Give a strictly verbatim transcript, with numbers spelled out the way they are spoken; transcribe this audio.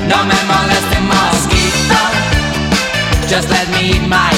No me moleste mosquito, just let me eat my